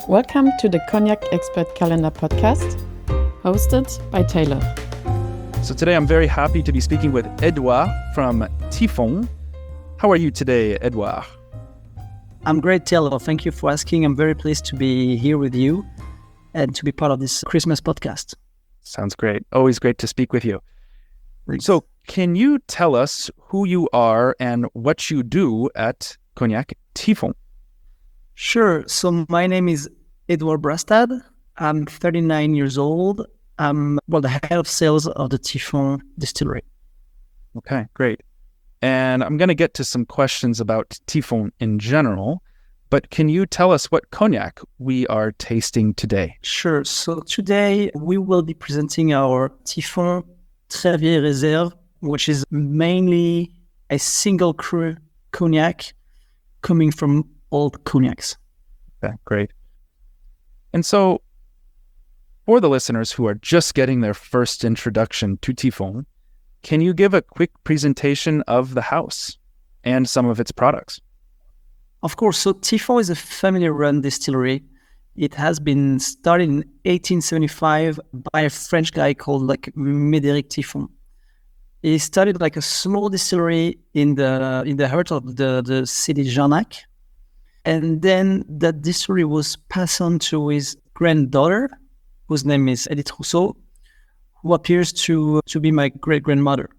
Welcome to the Cognac Expert Calendar podcast, hosted by Taylor. So today I'm very happy to be speaking with Edouard from Typhon. How are you today, Edouard? I'm great, Taylor. Thank you for asking. I'm very pleased to be here with you and to be part of this Christmas podcast. Sounds great. Always great to speak with you. Thanks. So can you tell us who you are and what you do at Cognac Typhon? Sure. So my name is Edouard Brastad. I'm 39 years old. I'm the head of sales of the Typhon distillery. Okay, great. And I'm going to get to some questions about Typhon in general, but can you tell us what cognac we are tasting today? Sure. So today we will be presenting our Typhon Très Vieille Réserve, which is mainly a single cru cognac coming from old cognacs. Okay, great. And so for the listeners who are just getting their first introduction to Typhon, can you give a quick presentation of the house and some of its products? Of course. So Typhon is a family-run distillery. It has been started in 1875 by a French guy called Médéric Typhon. He started like a small distillery in the heart of the city Jarnac. And then that distillery was passed on to his granddaughter, whose name is Edith Rousseau, who appears to be my great-grandmother.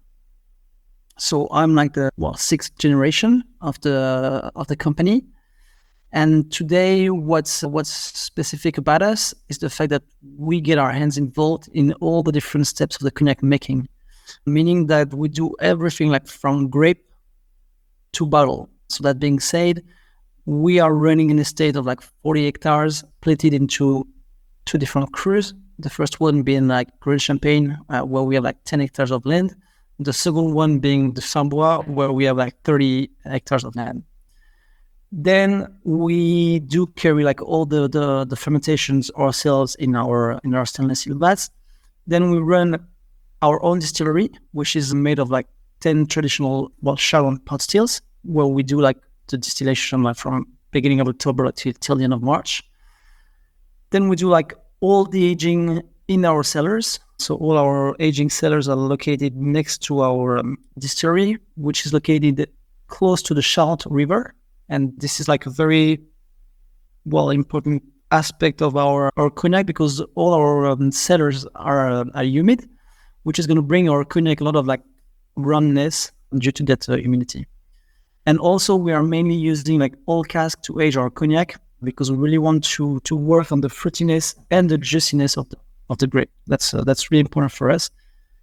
So I'm like the sixth generation of the company. And today, what's specific about us is the fact that we get our hands involved in all the different steps of the cognac making, meaning that we do everything like from grape to bottle. So that being said, we are running in a state of like 40 hectares split into two different crus. The first one being like Grand Champagne, where we have like 10 hectares of land. The second one being the Sambois, where we have like 30 hectares of land. Then we do carry like all the fermentations ourselves in our stainless steel vats. Then we run our own distillery, which is made of like 10 traditional Charron pot stills, where we do like the distillation like from beginning of October till the end of March. Then we do like all the aging in our cellars. So all our aging cellars are located next to our distillery, which is located close to the Charente River. And this is like a very important aspect of our cognac, because all our cellars are humid, which is going to bring our cognac a lot of like rumness due to that humidity. And also we are mainly using like old cask to age our cognac, because we really want to work on the fruitiness and the juiciness of the grape. That's really important for us.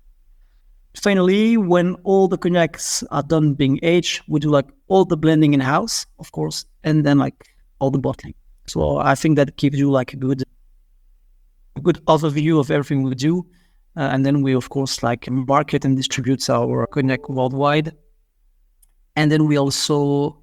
Finally, when all the cognacs are done being aged, we do like all the blending in house, of course, and then like all the bottling. So I think that gives you like a good overview of everything we do. And then we of course like market and distribute our cognac worldwide. And then we also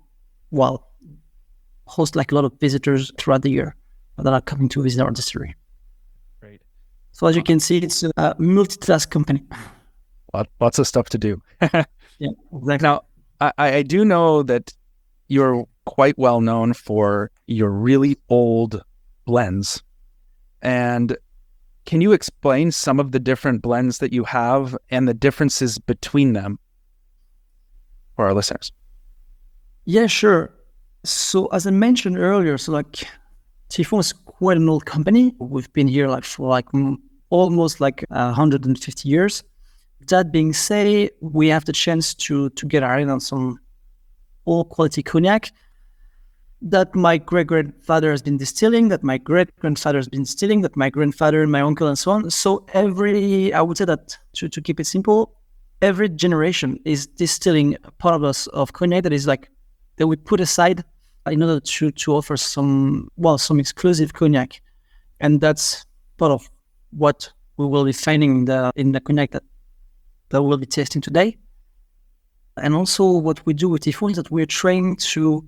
host like a lot of visitors throughout the year that are coming to visit our distillery. Great. So as you can see, it's a multitask company. Lots of stuff to do. Yeah, exactly. Now, I do know that you're quite well known for your really old blends. And can you explain some of the different blends that you have and the differences between them for our listeners? Yeah, sure. So as I mentioned earlier, Typhon is quite an old company. We've been here for almost 150 years. That being said, we have the chance to get our hands on some old quality cognac that my great-grandfather has been distilling, that my great-grandfather has been distilling, that my grandfather and my uncle and so on. So I would say that to keep it simple, every generation is distilling a part of cognac that is like that we put aside in order to offer some exclusive cognac, and that's part of what we will be finding in the cognac that we'll be tasting today. And also, what we do with Typhon is that we're trying to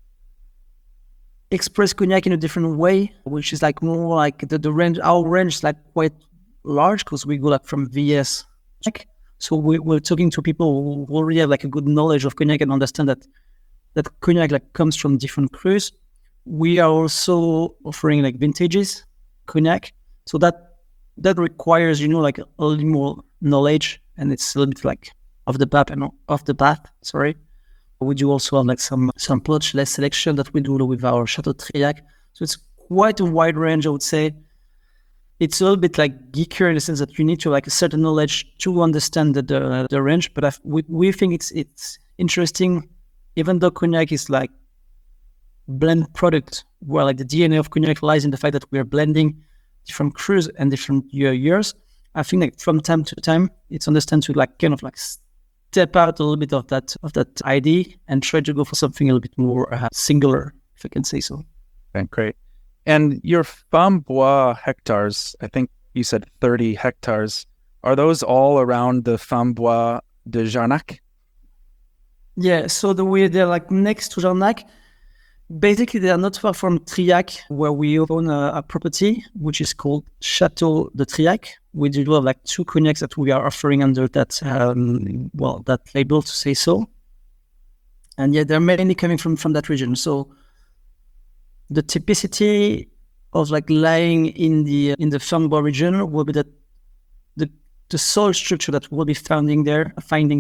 express cognac in a different way, which is like more like the range. Our range is like quite large because we go like from VS. So we're talking to people who already have like a good knowledge of cognac and understand that cognac like comes from different crus. we are also offering like vintages cognac. So that requires, like a little more knowledge, and it's a little bit like off the path. Sorry. We do also have like some less selection that we do with our Chateau Triac. So it's quite a wide range, I would say. It's a little bit like geekier in the sense that you need to like a certain knowledge to understand the range. But we think it's interesting, even though cognac is like blend product, where like the DNA of cognac lies in the fact that we are blending different crus and different years. I think like from time to time, it's understand to like kind of like step out a little bit of that idea and try to go for something a little bit more singular, if I can say so. Okay, great. And your Framboise hectares, I think you said 30 hectares. Are those all around the Framboise de Jarnac? Yeah, so they're like next to Jarnac. Basically, they are not far from Triac, where we own a property, which is called Chateau de Triac. We do have like 2 cognacs that we are offering under that, that label, to say so. And yeah, they're mainly coming from that region. So the typicity of like lying in the Framboise region will be that the soil structure that we'll be finding there,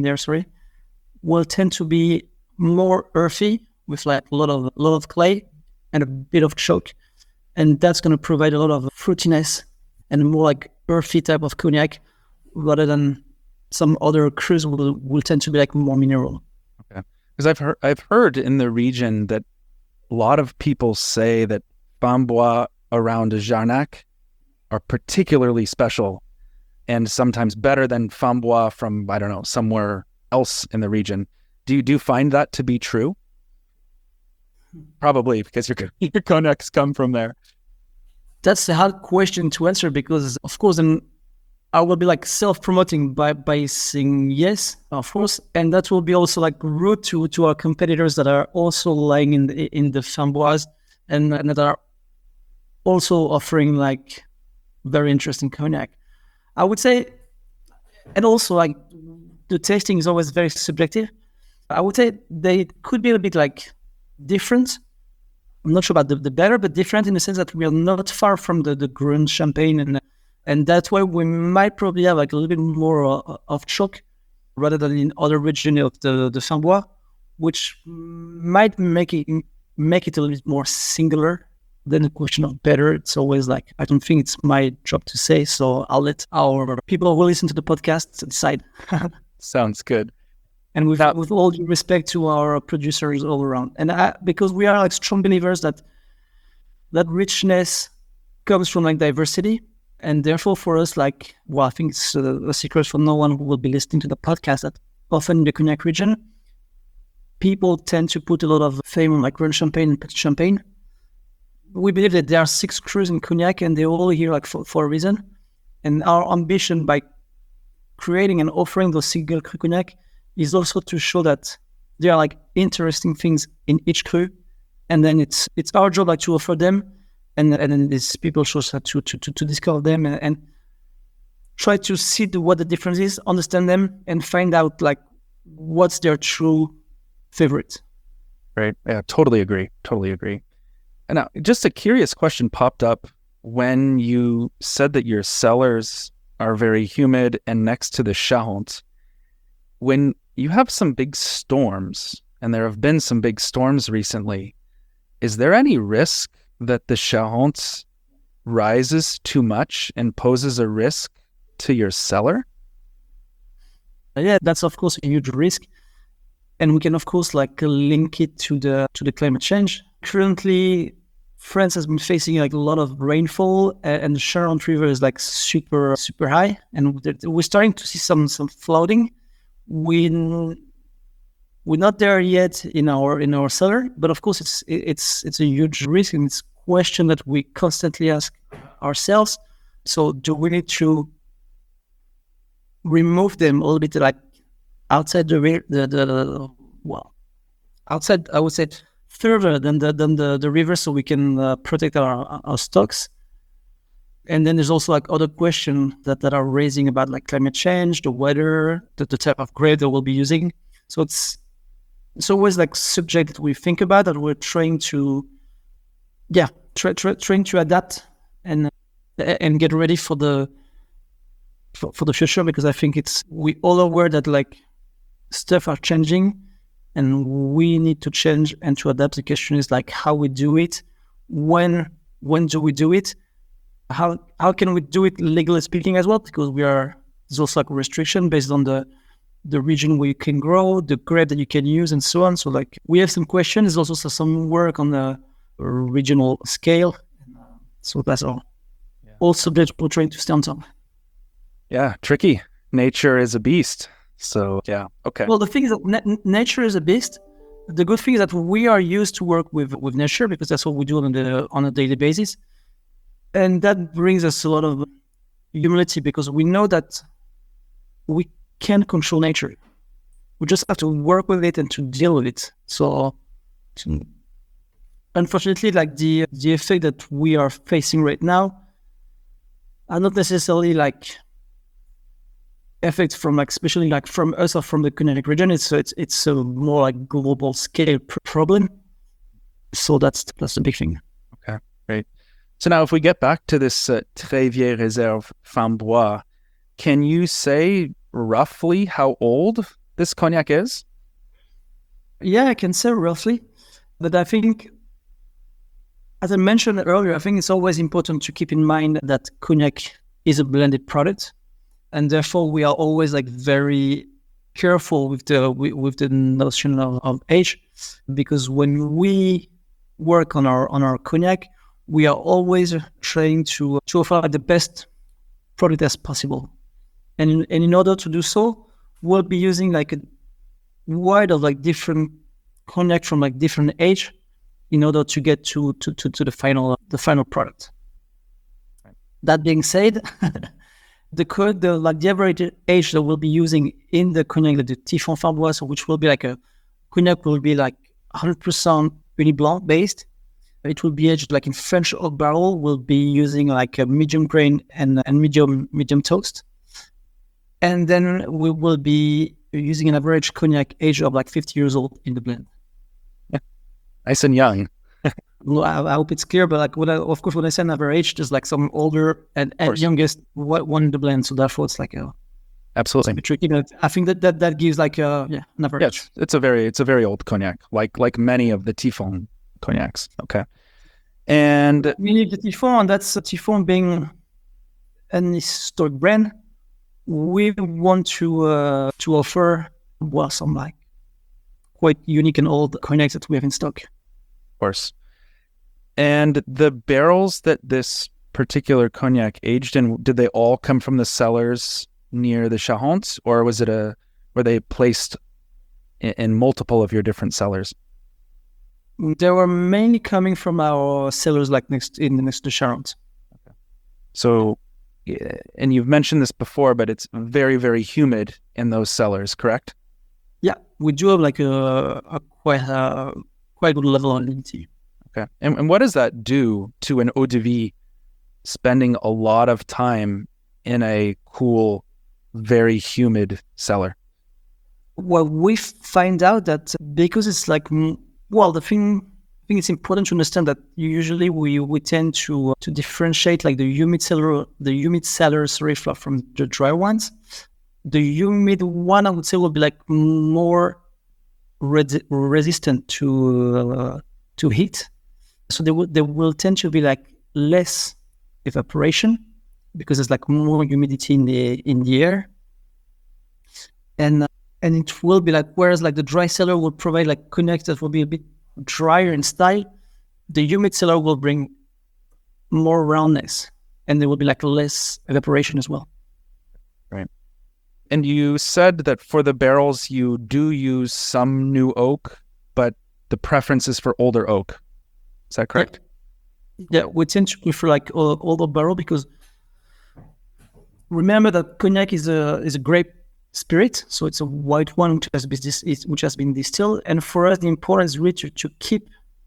will tend to be more earthy, with like a lot of clay and a bit of chalk, and that's going to provide a lot of fruitiness and more like earthy type of cognac, rather than some other crus will tend to be like more mineral. Okay, because I've heard in the region that a lot of people say that Framboise around Jarnac are particularly special, and sometimes better than Framboise from, I don't know, somewhere else in the region. Do you find that to be true? Probably, because your cognacs come from there. That's a hard question to answer, because of course then I will be like self-promoting by saying yes, of course, and that will be also like rude to our competitors that are also lying in the Framboise and that are also offering like very interesting cognac, I would say. And also like the tasting is always very subjective. I would say they could be a bit like different. I'm not sure about the better, but different in the sense that we are not far from the Grande Champagne, and that's why we might probably have like a little bit more of chalk rather than in other regions of the Framboise, which might make it a little bit more singular than a question of better. It's always like, I don't think it's my job to say, so I'll let our people who listen to the podcast decide. Sounds good. And with all due respect to our producers all around. And because we are like strong believers that richness comes from like diversity. And therefore for us, like, well, I think it's a secret for no one who will be listening to the podcast, that often in the cognac region, people tend to put a lot of fame on like Grande Champagne and Petit Champagne. We believe that there are 6 crus in cognac, and they're all here like for a reason. And our ambition by creating and offering those single cru cognac is also to show that there are like interesting things in each cru, and then it's our job like to offer them, and then these people should have to discover them and try to see what the difference is, understand them, and find out like what's their true favorite. Right. Yeah, totally agree. And now, just a curious question popped up when you said that your cellars are very humid and next to the Charente. When you have some big storms, and there have been some big storms recently, is there any risk that the Charente rises too much and poses a risk to your cellar? Yeah, that's of course a huge risk, and we can of course like link it to the climate change. Currently, France has been facing like a lot of rainfall, and the Charente River is like super high, and we're starting to see some flooding. We're not there yet in our cellar, but of course it's a huge risk, and it's a question that we constantly ask ourselves. So do we need to remove them a little bit like outside outside, I would say, further than the river, so we can protect our stocks? And then there's also like other questions that are raising about like climate change, the weather, the type of grape that we'll be using. So it's always like subject that we think about, that we're trying to trying to adapt and get ready for the future, because I think we all aware that like stuff are changing and we need to change and to adapt. The question is like how we do it, when do we do it, how can we do it legally speaking as well, because there's also like a restriction based on the region where you can grow, the grape that you can use, and so on. So like we have some questions. There's also some work on the regional scale. So that's all subjects we're trying to stay on top. Yeah, tricky. Nature is a beast. So yeah, okay. Well, the thing is that nature is a beast. The good thing is that we are used to work with nature, because that's what we do on a daily basis, and that brings us a lot of humility, because we know that we can't control nature. We just have to work with it and to deal with it. So, unfortunately, like the effect that we are facing right now are not necessarily like effects from like, especially like from us or from the Cognac region. It's a more like global scale problem. So that's the big thing. Okay, great. So now if we get back to this Très Vieille Réserve Framboise, can you say roughly how old this cognac is? Yeah, I can say roughly, but I think, as I mentioned earlier, I think it's always important to keep in mind that cognac is a blended product, and therefore we are always like very careful with the notion of age, because when we work on our cognac, we are always trying to offer the best product as possible, and in order to do so, we'll be using like a wide of like different cognac from like different age in order to get to the final product. Right. That being said, the average age that we'll be using in the cognac, the Typhon Framboise, which will be like a cognac will be like 100% Uni Blanc based. It will be aged like in French oak barrel. We'll be using like a medium grain and medium toast, and then we will be using an average cognac age of like 50 years old in the blend. Nice and young. I hope it's clear, but like of course when I say an average, there's like some older and youngest one in the blend, so therefore it's like absolutely tricky. But I think that gives like an average. Yeah, it's a very old cognac, like many of the Typhon cognacs. Okay, and many of the Typhon, and that's Typhon being an historic brand. We want to offer some like quite unique and old cognacs that we have in stock. Of course. And the barrels that this particular cognac aged in, did they all come from the cellars near the Charente, or were they placed in multiple of your different cellars? They were mainly coming from our cellars like next to Charente. Okay. So, and you've mentioned this before, but it's very, very humid in those cellars, correct? Yeah, we do have like a quite good level of humidity. Okay, and what does that do to an eau de vie spending a lot of time in a cool, very humid cellar? Well, we find out that because it's like, the thing it's important to understand that usually we tend to differentiate like the humid cellars from the dry ones. The humid one, I would say, will be like more resistant to heat, so they will tend to be like less evaporation because there's like more humidity in the air, and it will be like, whereas like the dry cellar will provide like cognac that will be a bit drier in style, the humid cellar will bring more roundness, and there will be like less evaporation as well. Right. And you said that for the barrels you do use some new oak, but the preference is for older oak. Is that correct? Yeah, we tend to prefer like older barrel, because remember that cognac is a grape spirit, so it's a white one which has been distilled, and for us the importance is really to keep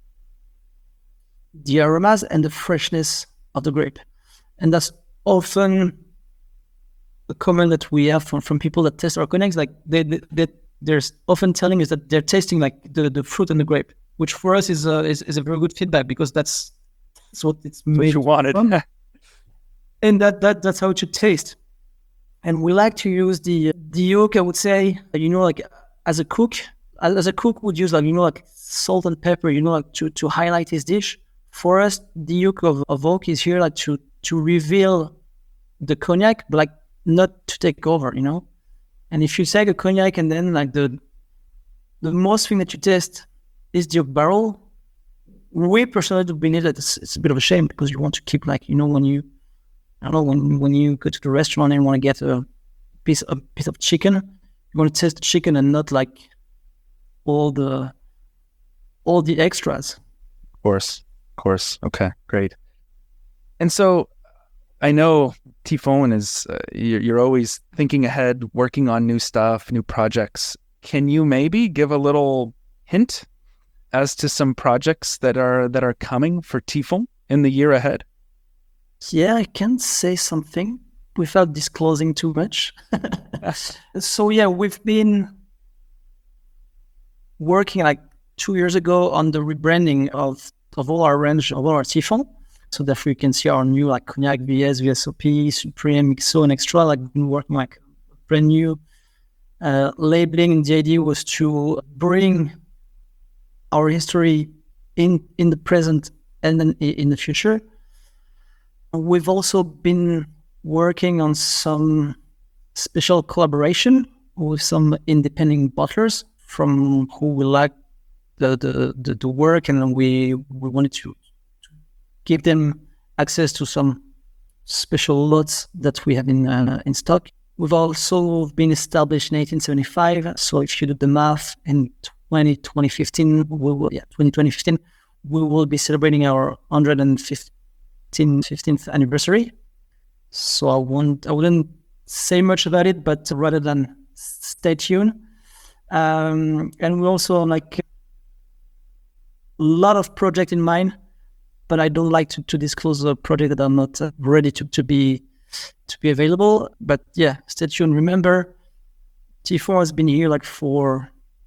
the aromas and the freshness of the grape, and that's often a comment that we have from people that test our cognacs. Like they're often telling us that they're tasting like the fruit and the grape, which for us is a very good feedback, because that's That's what it's What made you wanted. from. And that's how it should taste. And we like to use the yolk, I would say, like as a cook would use like salt and pepper, like to highlight his dish. For us, the yolk of oak is here like to reveal the cognac, but like not to take over, And if you take a cognac and then like the most thing that you taste is the oak barrel, we personally do believe that it's a bit of a shame because you want to keep like, when you go to the restaurant and want to get a piece of chicken, you want to taste the chicken and not like all the extras. Of course. Okay, great. And so I know Typhon is, you're always thinking ahead, working on new stuff, new projects. Can you maybe give a little hint as to some projects that are coming for Typhon in the year ahead? Yeah, I can say something without disclosing too much. So yeah, we've been working like 2 years ago on the rebranding of all our range, of all our Typhon. So therefore you can see our new like Cognac, VS, VSOP, Supreme, XO, and Extra, like we've been working like brand new labeling. The idea was to bring our history in the present and then in the future. We've also been working on some special collaboration with some independent bottlers from who we like the work, and we wanted to give them access to some special lots that we have in stock. We've also been established in 1875. So if you do the math, in 2015, we will be celebrating our 115th anniversary. So I wouldn't say much about it, but rather than stay tuned. And we also like a lot of projects in mind, but I don't like to disclose a project that I'm not ready to be available. But yeah, stay tuned. Remember, Typhon has been here like for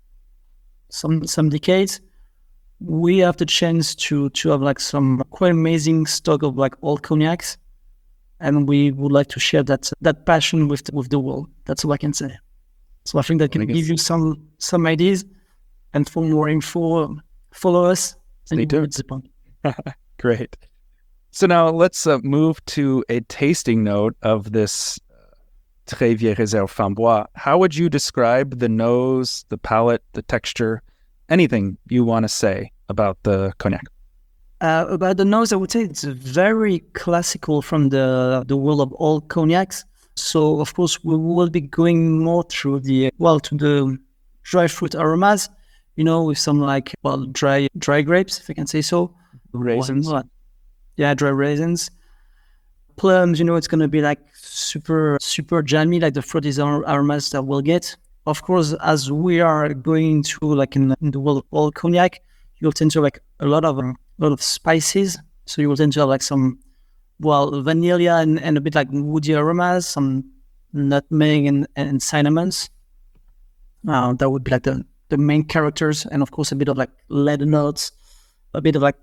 some decades. We have the chance to have like some quite amazing stock of like old cognacs, and we would like to share that passion with the world. That's all I can say. So I think that can give you some ideas, and for more info, follow us. Stay tuned. Great. So now let's move to a tasting note of this Très Vieille Réserve Framboise. How would you describe the nose, the palate, the texture, anything you want to say about the cognac? About the nose, I would say it's very classical from the world of old cognacs. So of course we will be going more through to the dry fruit aromas, with some like dry grapes, if I can say so. Raisins. Yeah, dry raisins. Plums, it's going to be like super, super jammy, like the fruity aromas that we'll get. Of course, as we are going to like in the world of old cognac, you'll tend to have like a lot of spices. So you will tend to have like some, vanilla and a bit like woody aromas, some nutmeg and cinnamons. That would be like the main characters. And of course, a bit of like leather notes, a bit of like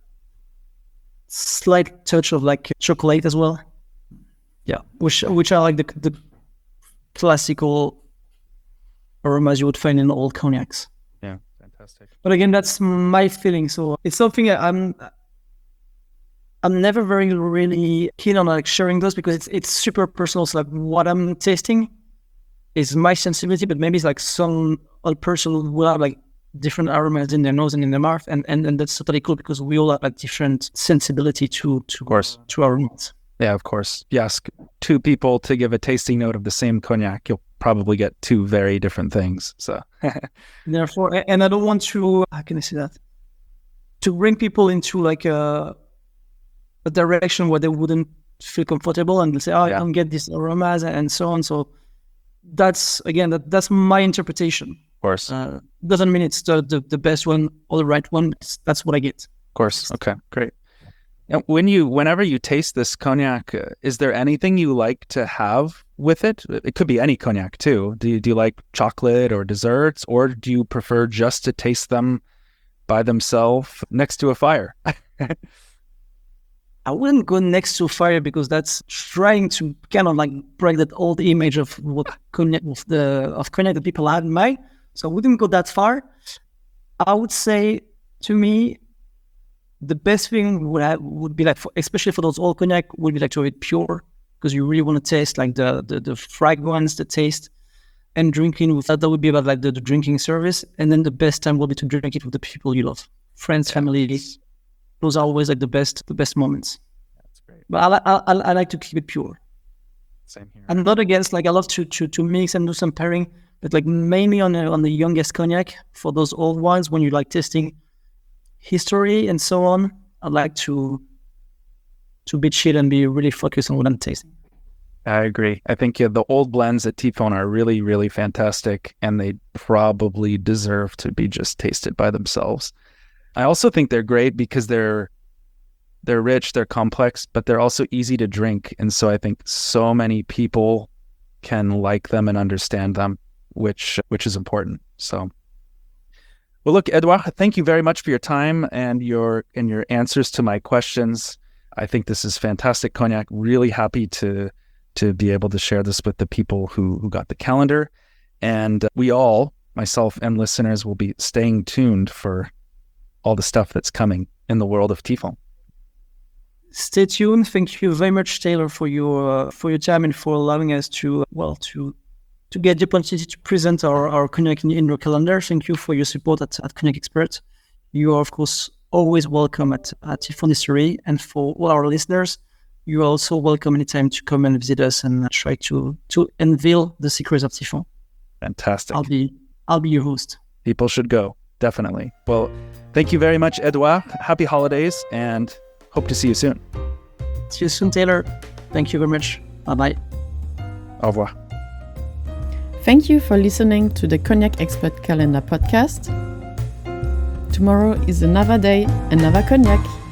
slight touch of like chocolate as well. Yeah, which are like the classical aromas you would find in old cognacs. Yeah, fantastic. But again, that's my feeling. So it's something I'm never very really keen on like sharing those because it's super personal. So like what I'm tasting is my sensibility, but maybe it's like some other person will have like different aromas in their nose and in their mouth, and that's totally cool because we all have like different sensibility to aromas. Yeah, of course. You ask two people to give a tasting note of the same cognac, you'll probably get two very different things. So therefore, and I don't want to, how can I say that? To bring people into like a direction where they wouldn't feel comfortable and say, I don't get these aromas and so on. So that's my interpretation. Of course. Doesn't mean it's the best one or the right one. That's what I get. Of course. Okay, great. And whenever you taste this cognac, is there anything you like to have with it? It could be any cognac too. Do you like chocolate or desserts, or do you prefer just to taste them by themselves next to a fire? I wouldn't go next to fire because that's trying to kind of like break that old image of what cognac of cognac that people had in mind. So I wouldn't go that far. I would say, to me, the best thing would be like, especially for those old cognac, would be like to have it pure, because you really want to taste like the fragrance, the taste, and drinking with that would be about like the drinking service. And then the best time will be to drink it with the people you love, friends, family. Those are always like the best moments. That's great. But I like to keep it pure. Same here. I'm not against, like, I love to mix and do some pairing, but like mainly on the youngest cognac, for those old wines, when you like tasting history and so on, I like to be chill and be really focused on what I'm tasting. I agree. I think the old blends at Typhon are really, really fantastic, and they probably deserve to be just tasted by themselves. I also think they're great because they're rich, they're complex, but they're also easy to drink. And so I think so many people can like them and understand them, which is important. So, well, look, Edouard, thank you very much for your time and your answers to my questions. I think this is fantastic cognac. Really happy to be able to share this with the people who got the calendar. And we all, myself and listeners, will be staying tuned for all the stuff that's coming in the world of Typhon. Stay tuned. Thank you very much, Taylor, for your time and for allowing us to get the opportunity to present our cognac in your calendar. Thank you for your support at Cognac Expert. You are, of course, always welcome at Typhon Distillery, and for all our listeners, you are also welcome anytime to come and visit us and try to unveil the secrets of Typhon. Fantastic. I'll be your host. People should go, definitely. Well, thank you very much, Edouard. Happy holidays, and hope to see you soon. See you soon, Taylor. Thank you very much. Bye-bye. Au revoir. Thank you for listening to the Cognac Expert Calendar podcast. Tomorrow is another day, another cognac.